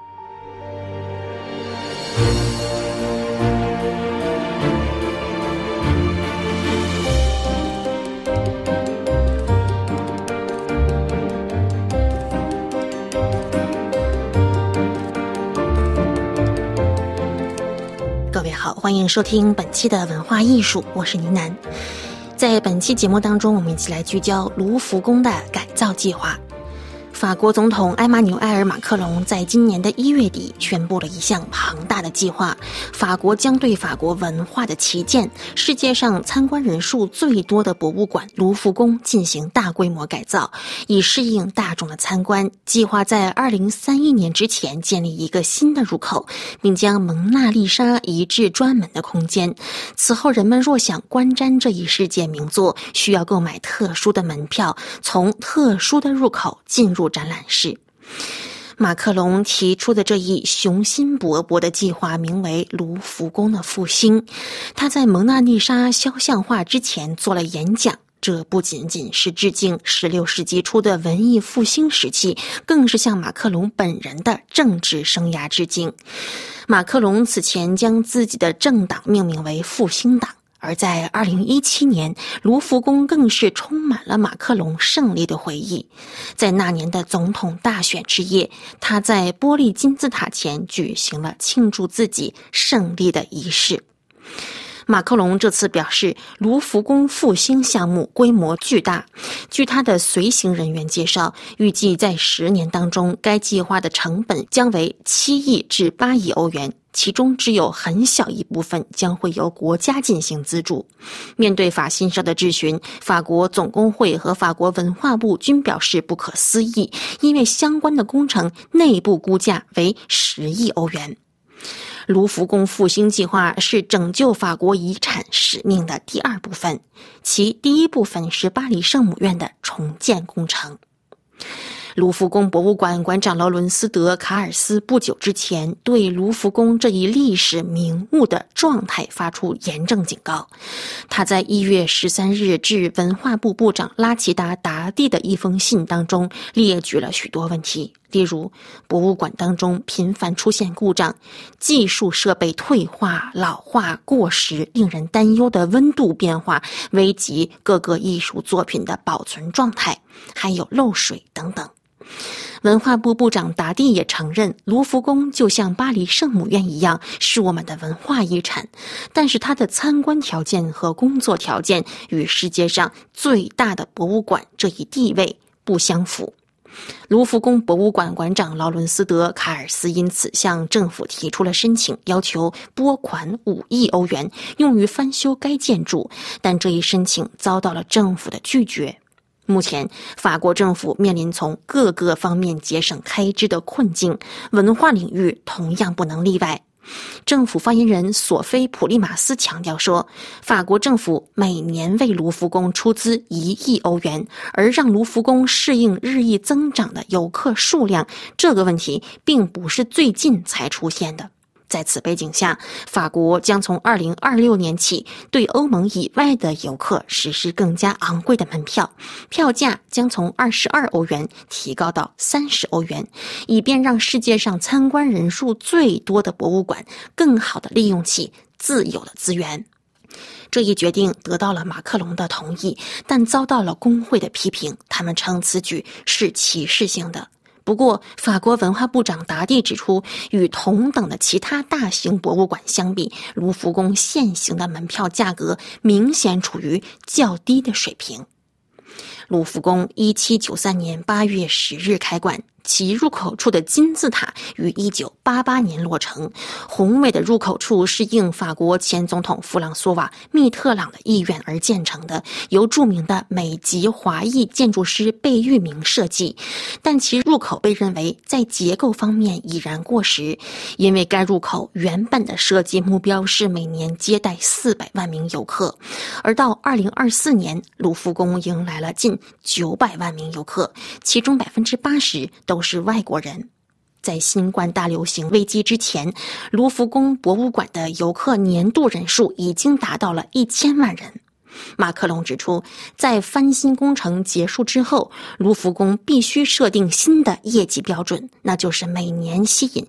各位好，欢迎收听本期的文化艺术，我是倪楠。在本期节目当中，我们一起来聚焦卢浮宫的改造计划。法国总统埃马纽埃尔·马克龙在今年的1月底宣布了一项庞大的计划，法国将对法国文化的旗舰、世界上参观人数最多的博物馆卢浮宫进行大规模改造，以适应大众的参观。计划在2031年之前建立一个新的入口，并将蒙娜丽莎移至专门的空间。此后，人们若想观瞻这一世界名作，需要购买特殊的门票，从特殊的入口进入展览室。马克龙提出的这一雄心勃勃的计划名为卢浮宫的复兴。他在蒙娜丽莎肖像画之前做了演讲，这不仅仅是致敬16世纪初的文艺复兴时期，更是向马克龙本人的政治生涯致敬。马克龙此前将自己的政党命名为复兴党，而在2017年，卢浮宫更是充满了马克龙胜利的回忆。在那年的总统大选之夜，他在玻璃金字塔前举行了庆祝自己胜利的仪式。马克龙这次表示，卢浮宫复兴项目规模巨大。据他的随行人员介绍，预计在10年当中，该计划的成本将为7亿至8亿欧元，其中只有很小一部分将会由国家进行资助。面对法新社的质询，法国总工会和法国文化部均表示不可思议，因为相关的工程内部估价为10亿欧元。卢浮宫复兴计划是拯救法国遗产使命的第2部分，其第1部分是巴黎圣母院的重建工程。卢浮宫博物馆馆长劳伦斯·德·卡尔斯不久之前对卢浮宫这一历史名物的状态发出严正警告。他在1月13日致文化部部长拉齐达·达蒂的一封信当中列举了许多问题，例如博物馆当中频繁出现故障、技术设备退化、老化、过时，令人担忧的温度变化，危及各个艺术作品的保存状态，还有漏水等等。文化部部长达蒂也承认，卢浮宫就像巴黎圣母院一样是我们的文化遗产，但是它的参观条件和工作条件与世界上最大的博物馆这一地位不相符。卢浮宫博物馆馆长劳伦斯·德·卡尔斯因此向政府提出了申请，要求拨款5亿欧元用于翻修该建筑，但这一申请遭到了政府的拒绝。目前，法国政府面临从各个方面节省开支的困境，文化领域同样不能例外。 政府发言人索菲·普利马斯强调说，法国政府每年为卢浮宫出资1亿欧元，而让卢浮宫适应日益增长的游客数量，这个问题并不是最近才出现的。在此背景下，法国将从2026年起对欧盟以外的游客实施更加昂贵的门票，票价将从22欧元提高到30欧元，以便让世界上参观人数最多的博物馆更好地利用其自有的资源。这一决定得到了马克龙的同意，但遭到了工会的批评，他们称此举是歧视性的。不过，法国文化部长达蒂指出，与同等的其他大型博物馆相比，卢浮宫现行的门票价格明显处于较低的水平。卢浮宫1793年8月10日开馆，其入口处的金字塔于1988年落成。宏伟的入口处是应法国前总统弗朗索瓦·密特朗的意愿而建成的，由著名的美籍华裔建筑师贝聿铭设计，但其入口被认为在结构方面已然过时，因为该入口原本的设计目标是每年接待400万名游客，而到2024年，卢浮宫迎来了近900万名游客，其中80%都是外国人。在新冠大流行危机之前，卢浮宫博物馆的游客年度人数已经达到了1000万人。马克龙指出，在翻新工程结束之后，卢浮宫必须设定新的业绩标准，那就是每年吸引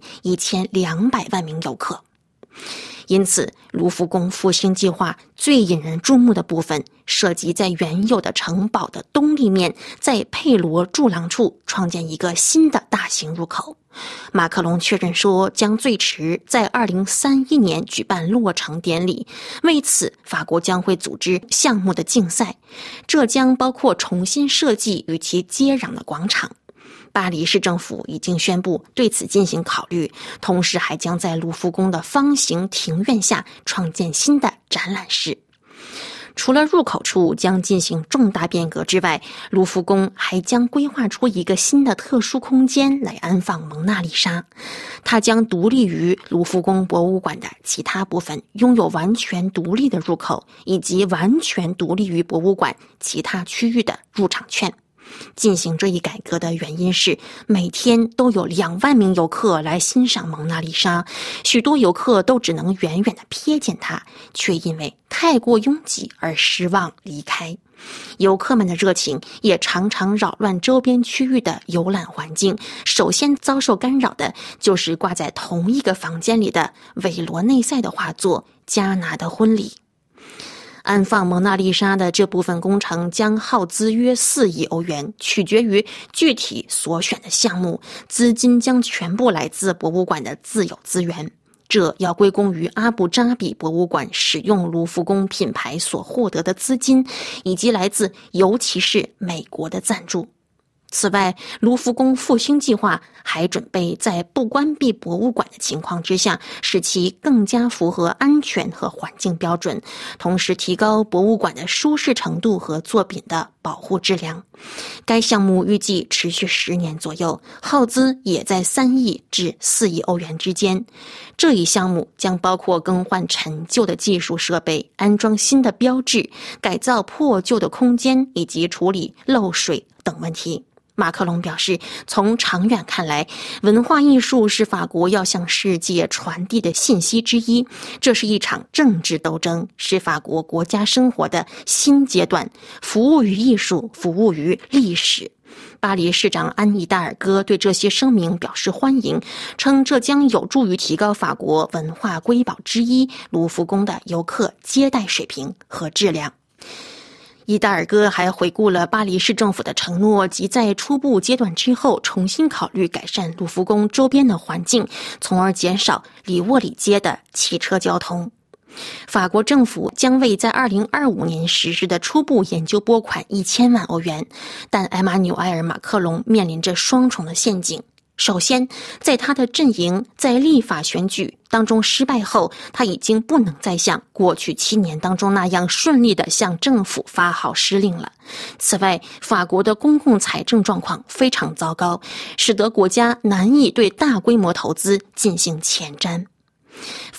1200万名游客。因此，卢浮宫复兴计划最引人注目的部分涉及在原有的城堡的东立面，在佩罗柱廊处创建一个新的大型入口。马克龙确认说，将最迟在2031年举办落成典礼，为此法国将会组织项目的竞赛，这将包括重新设计与其接壤的广场。巴黎市政府已经宣布对此进行考虑，同时还将在卢浮宫的方形庭院下创建新的展览室。除了入口处将进行重大变革之外，卢浮宫还将规划出一个新的特殊空间来安放蒙娜丽莎，它将独立于卢浮宫博物馆的其他部分，拥有完全独立的入口，以及完全独立于博物馆其他区域的入场券。进行这一改革的原因是，每天都有2万名游客来欣赏蒙娜丽莎，许多游客都只能远远地瞥见它，却因为太过拥挤而失望离开。游客们的热情也常常扰乱周边区域的游览环境，首先遭受干扰的就是挂在同一个房间里的韦罗内塞的画作《加拿的婚礼》。安放蒙娜丽莎的这部分工程将耗资约4亿欧元，取决于具体所选的项目，资金将全部来自博物馆的自有资源。这要归功于阿布扎比博物馆使用卢浮宫品牌所获得的资金，以及来自尤其是美国的赞助。此外，卢浮宫复兴计划还准备在不关闭博物馆的情况之下，使其更加符合安全和环境标准，同时提高博物馆的舒适程度和作品的保护质量。该项目预计持续10年左右，耗资也在3亿至4亿欧元之间。这一项目将包括更换陈旧的技术设备、安装新的标志、改造破旧的空间以及处理漏水等问题。马克龙表示，从长远看来，文化艺术是法国要向世界传递的信息之一，这是一场政治斗争，是法国国家生活的新阶段，服务于艺术，服务于历史。巴黎市长安妮·达尔戈对这些声明表示欢迎，称这将有助于提高法国文化瑰宝之一卢浮宫的游客接待水平和质量。伊达尔戈还回顾了巴黎市政府的承诺，即在初步阶段之后重新考虑改善卢浮宫周边的环境，从而减少里沃里街的汽车交通。法国政府将为在2025年实施的初步研究拨款1000万欧元，但埃马纽埃尔·马克龙面临着双重的陷阱。首先，在他的阵营在立法选举当中失败后，他已经不能再像过去7年当中那样顺利地向政府发号施令了。此外，法国的公共财政状况非常糟糕，使得国家难以对大规模投资进行前瞻。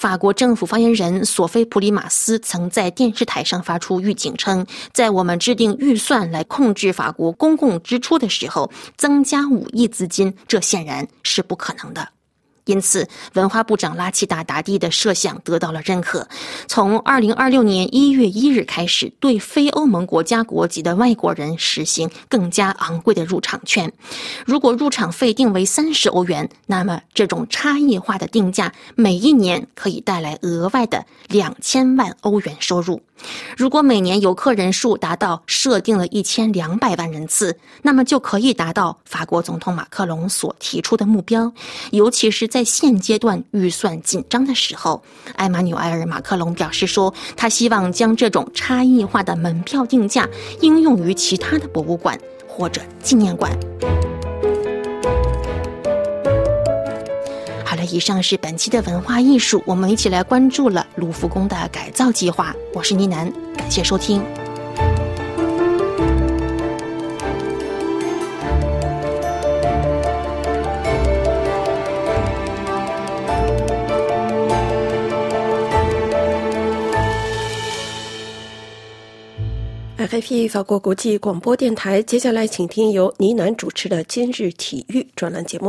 法国政府发言人索菲普里马斯曾在电视台上发出预警称，在我们制定预算来控制法国公共支出的时候，增加5亿资金，这显然是不可能的。因此，文化部长拉齐达达蒂的设想得到了认可。从2026年1月1日开始，对非欧盟国家国籍的外国人实行更加昂贵的入场券。如果入场费定为30欧元，那么这种差异化的定价每一年可以带来额外的2000万欧元收入。如果每年游客人数达到设定了1200万人次，那么就可以达到法国总统马克龙所提出的目标。尤其是在现阶段预算紧张的时候，埃马纽埃尔·马克龙表示说，他希望将这种差异化的门票定价应用于其他的博物馆或者纪念馆。好了，以上是本期的文化艺术，我们一起来关注了卢浮宫的改造计划。我是倪楠，感谢收听。 RFI 法国国际广播电台，接下来请听由倪楠主持的今日体育专栏节目。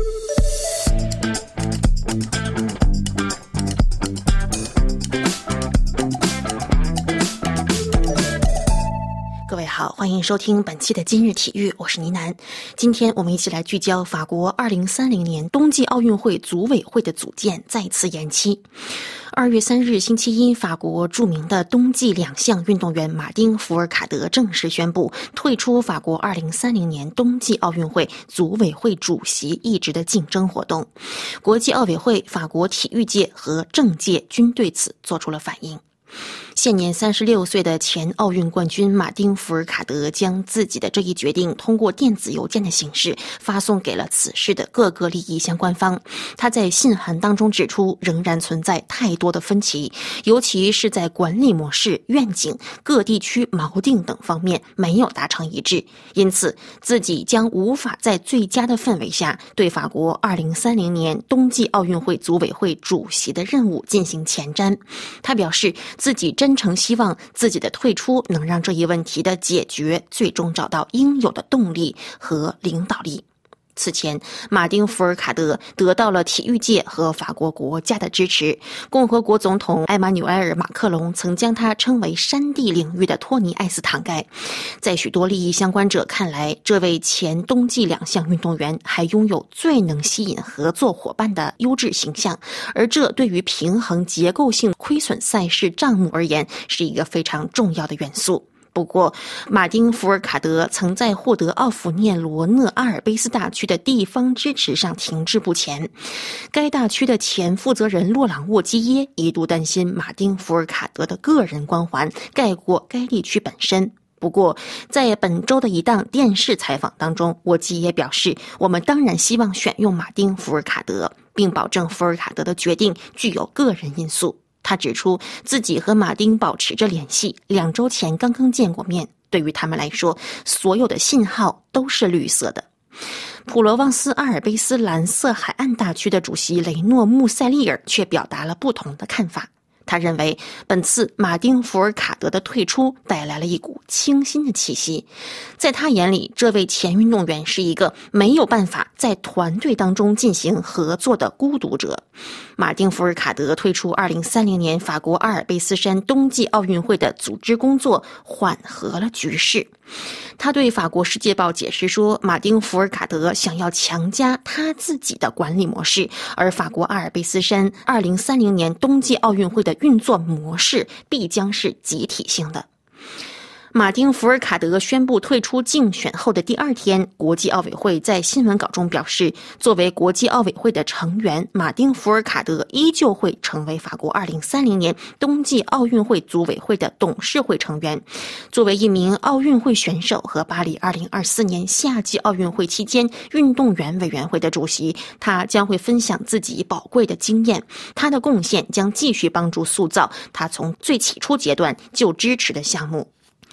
各位好，欢迎收听本期的今日体育，我是倪楠。今天我们一起来聚焦法国2030年冬季奥运会组委会的组建再次延期。2月3日星期一，法国著名的冬季2项运动员马丁·福尔卡德正式宣布退出法国2030年冬季奥运会组委会主席一职的竞争活动。国际奥委会、法国体育界和政界均对此做出了反应。现年36岁的前奥运冠军马丁·福尔卡德将自己的这一决定通过电子邮件的形式发送给了此事的各个利益相关方。他在信函当中指出，仍然存在太多的分歧，尤其是在管理模式、愿景、各地区锚定等方面没有达成一致，因此自己将无法在最佳的氛围下对法国2030年冬季奥运会组委会主席的任务进行前瞻。他表示，自己真诚希望自己的退出能让这一问题的解决最终找到应有的动力和领导力。此前，马丁·福尔卡德得到了体育界和法国国家的支持。共和国总统埃马纽埃尔·马克龙曾将他称为山地领域的托尼·艾斯坦盖。在许多利益相关者看来，这位前冬季2项运动员还拥有最能吸引合作伙伴的优质形象，而这对于平衡结构性亏损赛事账目而言是一个非常重要的元素。不过，马丁·福尔卡德曾在获得奥弗涅罗讷阿尔卑斯大区的地方支持上停滞不前。该大区的前负责人洛朗·沃基耶一度担心马丁·福尔卡德的个人光环盖过该地区本身。不过，在本周的一档电视采访当中，沃基耶表示，我们当然希望选用马丁·福尔卡德，并保证福尔卡德的决定具有个人因素。他指出，自己和马丁保持着联系，2周前刚刚见过面。对于他们来说，所有的信号都是绿色的。普罗旺斯阿尔卑斯蓝色海岸大区的主席雷诺·穆塞利尔却表达了不同的看法。他认为，本次马丁·福尔卡德的退出带来了一股清新的气息。在他眼里，这位前运动员是一个没有办法在团队当中进行合作的孤独者。马丁·福尔卡德退出2030年法国阿尔卑斯山冬季奥运会的组织工作，缓和了局势。他对法国《世界报》解释说，马丁·福尔卡德想要强加他自己的管理模式，而法国阿尔卑斯山2030年冬季奥运会的运作模式必将是集体性的。马丁·福尔卡德宣布退出竞选后的第2天，国际奥委会在新闻稿中表示，作为国际奥委会的成员，马丁·福尔卡德依旧会成为法国2030年冬季奥运会组委会的董事会成员。作为一名奥运会选手和巴黎2024年夏季奥运会期间运动员委员会的主席，他将会分享自己宝贵的经验。他的贡献将继续帮助塑造他从最起初阶段就支持的项目。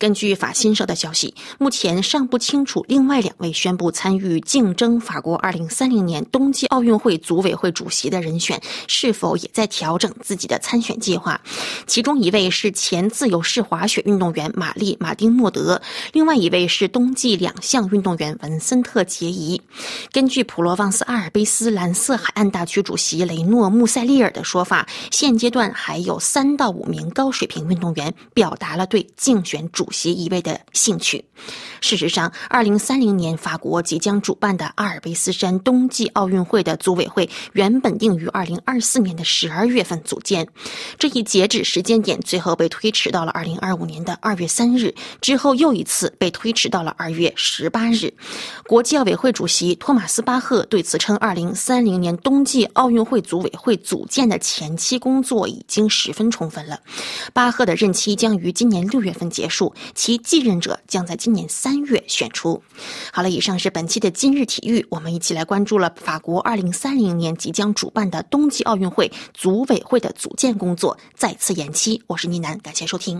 根据法新社的消息，目前尚不清楚另外2位宣布参与竞争法国2030年冬季奥运会组委会主席的人选是否也在调整自己的参选计划。其中一位是前自由式滑雪运动员玛丽·马丁诺德，另外一位是冬季2项运动员文森特·杰伊。根据普罗旺斯阿尔卑斯蓝色海岸大区主席雷诺·穆塞利尔的说法，现阶段还有3到5名高水平运动员表达了对竞选主席一位的兴趣。事实上，2030年法国即将主办的阿尔卑斯山冬季奥运会的组委会原本定于2024年的12月份组建，这一截止时间点最后被推迟到了2025年的2月3日，之后又一次被推迟到了2月18日。国际奥委会主席托马斯·巴赫对此称，2030年冬季奥运会组委会组建的前期工作已经十分充分了。巴赫的任期将于今年6月份结束，其继任者将在今年3月选出。好了，以上是本期的今日体育，我们一起来关注了法国2030年即将主办的冬季奥运会组委会的组建工作再次延期。我是倪楠，感谢收听。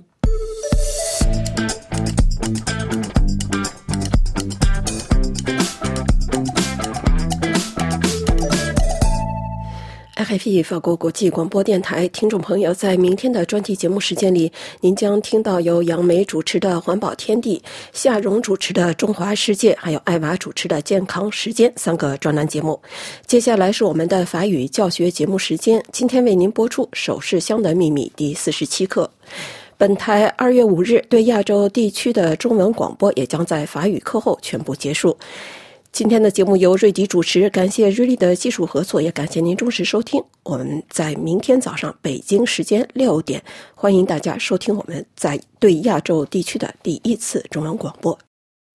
RFI 法国国际广播电台听众朋友，在明天的专题节目时间里，您将听到由杨梅主持的环保天地、夏蓉主持的中华世界，还有艾娃主持的健康时间3个专栏节目。接下来是我们的法语教学节目时间，今天为您播出首饰箱的秘密第47课。本台2月5日对亚洲地区的中文广播也将在法语课后全部结束。今天的节目由瑞迪主持，感谢瑞丽的技术合作，也感谢您忠实收听。我们在明天早上北京时间6点，欢迎大家收听我们在对亚洲地区的第1次中文广播。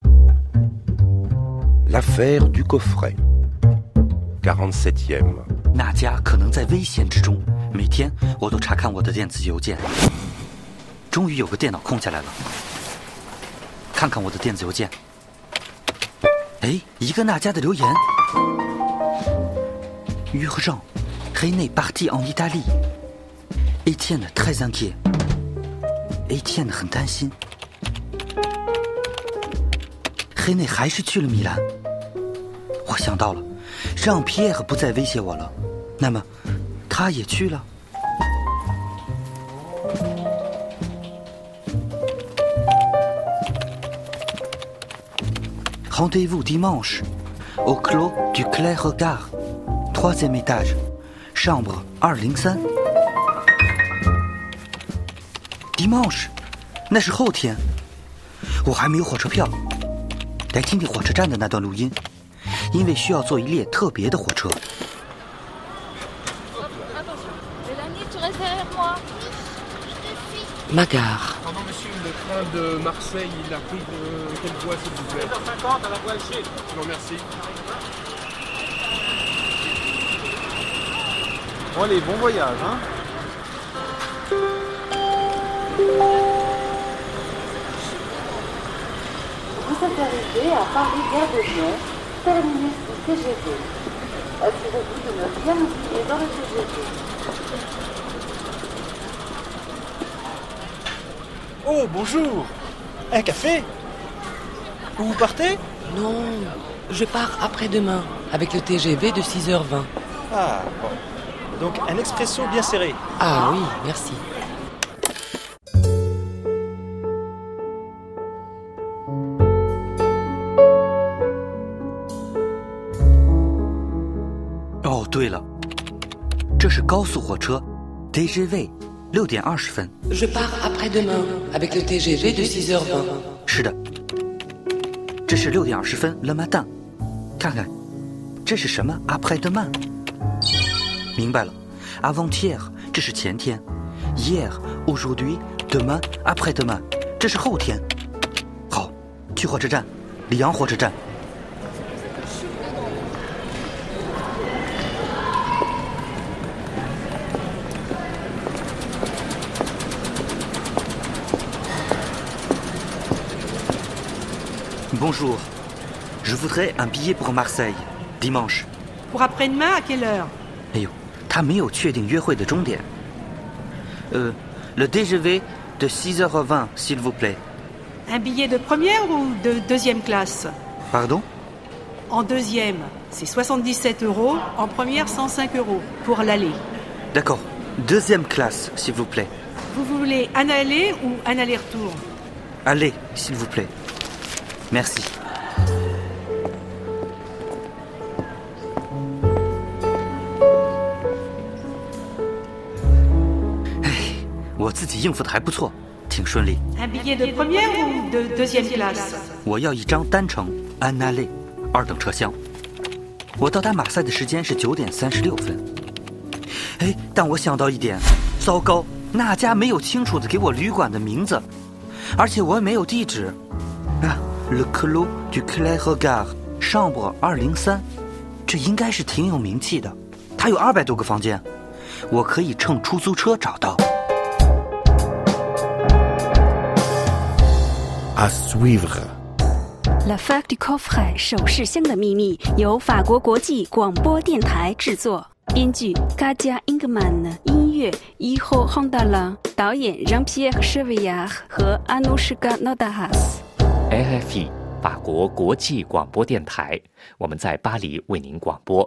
L'affaire du coffret 47e。 娜迦可能在危险之中，每天我都查看我的电子邮件。终于有个电脑空下来了，看看我的电子邮件。哎，一个娜迦的留言。Urgent, René parti en Italie. Étienne très inquiet. Étienne 很担心。René 还是去了米兰。我想到了，让皮埃尔不再威胁我了，那么他也去了。Rendez-vous dimanche, au clos du Clair Regard, 3e étage, chambre 203. Dimanche, 那是后天，我还没有火车票。来听听火车站的那段录音，因为需要坐一列特别的火车。 Ma gare. Pardon monsieur, le train de Marseille, il a pris quelle voie s'il vous plaît? 7h50 à la voie G. Je vous remercie. Bon allez, bon voyage hein. Vous êtes arrivé à Paris Gare de Lyon, terminus du TGV. Assurez-vous de ne rien oublier dans le TGV. Oh, bonjour! Un café? Où vous partez? Non, je pars après-demain, avec le TGV de 6h20. Ah, bon. Donc un expresso bien serré. Ah oui, merci. Oh, 对了，这是高速火车 TGV。6点20分。 Je pars après-demain avec le TGV de 6h20. 是的，这是6点20分 Le matin。看看，这是什么 après-demain？ 明白了 ，avant-hier 这是前天 ，hier aujourd'hui demain après-demain 这是后天。好，去火车站，里昂火车站。Bonjour, je voudrais un billet pour Marseille, dimanche. Pour après-demain, à quelle heure? 哎呦，他没有确定约会的终点。Le TGV de 6h20, s'il vous plaît. Un billet de première ou de deuxième classe? Pardon? En deuxième, c'est 77 €. En première, 105 € pour l'aller. D'accord. Deuxième classe, s'il vous plaît. Vous voulez un aller ou un aller-retour? Allez, s'il vous plaît. Merci. 我自己应付的还不错，挺顺利。 Un billet de première ou de deuxième classe? 我要一张单程安纳类2等车厢。我到达马赛的时间是9点36分。但我想到一点，糟糕，那家没有清楚的给我旅馆的名字，而且我也没有地址。Le Clos du Clair Regard Chambre 203，这应该是挺有名气的，它有200多个房间，我可以乘出租车找到。 À suivre. La Fac du Coffret 首饰箱的秘密由法国国际广播电台制作，编剧 Katia Ingman， 音乐 Iho Hondala， 导演 Jean-Pierre Chevillard 和 Anushka Nodahas。RFI 法国国际广播电台，我们在巴黎为您广播。